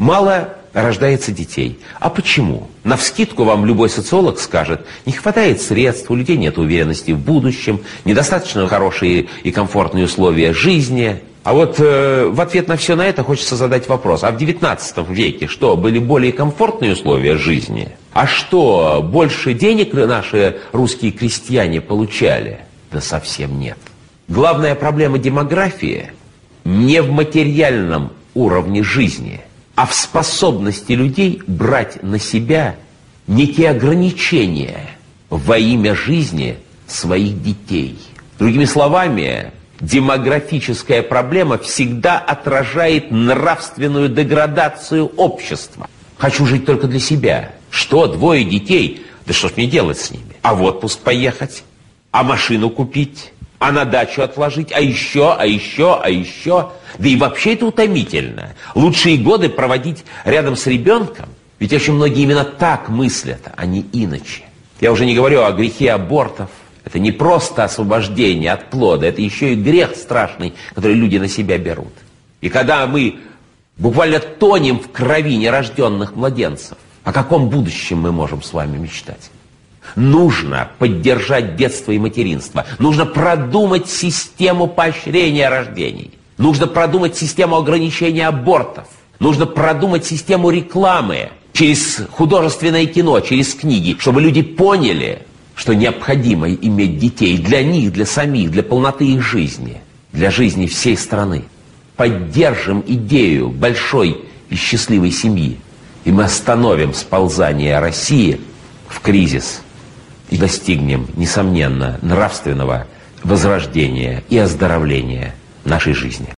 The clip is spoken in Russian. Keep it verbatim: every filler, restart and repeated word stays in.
Мало рождается детей. А почему? Навскидку вам любой социолог скажет, не хватает средств, у людей нет уверенности в будущем, недостаточно хорошие и комфортные условия жизни. А вот э, в ответ на все на это хочется задать вопрос. А в девятнадцатом веке что, были более комфортные условия жизни? А что, больше денег наши русские крестьяне получали? Да совсем нет. Главная проблема демографии не в материальном уровне жизни, а в способности людей брать на себя некие ограничения во имя жизни своих детей. Другими словами, демографическая проблема всегда отражает нравственную деградацию общества. Хочу жить только для себя. Что, двое детей? Да что ж мне делать с ними? А в отпуск поехать? А машину купить? А на дачу отложить? А еще, а еще, а еще? Да и вообще это утомительно. Лучшие годы проводить рядом с ребенком. Ведь очень многие именно так мыслят, а не иначе. Я уже не говорю о грехе абортов. Это не просто освобождение от плода, это еще и грех страшный, который люди на себя берут. И когда мы буквально тонем в крови нерожденных младенцев, о каком будущем мы можем с вами мечтать? Нужно поддержать детство и материнство. Нужно продумать систему поощрения рождений. Нужно продумать систему ограничения абортов. Нужно продумать систему рекламы через художественное кино, через книги, чтобы люди поняли, что необходимо иметь детей для них, для самих, для полноты их жизни, для жизни всей страны. Поддержим идею большой и счастливой семьи, и мы остановим сползание России в кризис и достигнем, несомненно, нравственного возрождения и оздоровления нашей жизни.